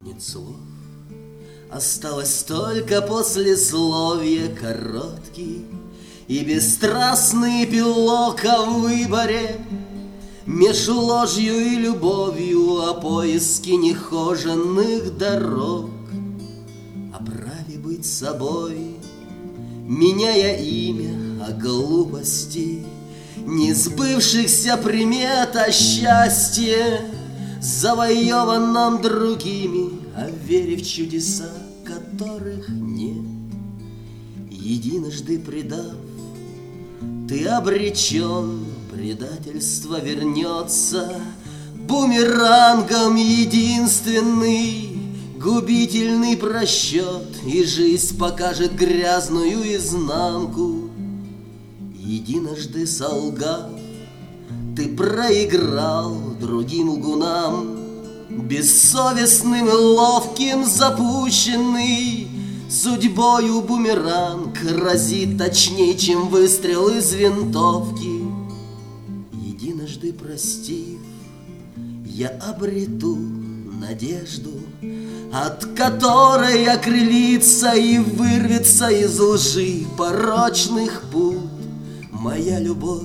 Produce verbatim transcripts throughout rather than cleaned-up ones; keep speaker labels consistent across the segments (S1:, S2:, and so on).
S1: нет слов. Осталось только послесловие короткий и бесстрастный эпилог о выборе меж ложью и любовью, о поиске нехоженных дорог, о праве быть собой, меняя имя, о глупости несбывшихся примет, о счастье, завоеванном другими, о вере в чудеса, которых нет. Единожды предав, ты обречен, предательство вернется бумерангом единственный, губительный просчет, и жизнь покажет грязную изнанку. Единожды солгав, ты проиграл другим лгунам, бессовестным и ловким запущенный судьбою бумеранг разит точнее, чем выстрел из винтовки. Единожды простив, я обрету надежду, от которой окрылится и вырвется из лжи порочных пут моя любовь.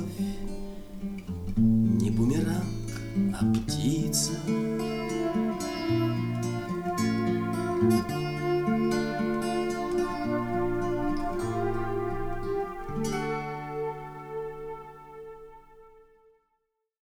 S1: Не бумеранг, а птица.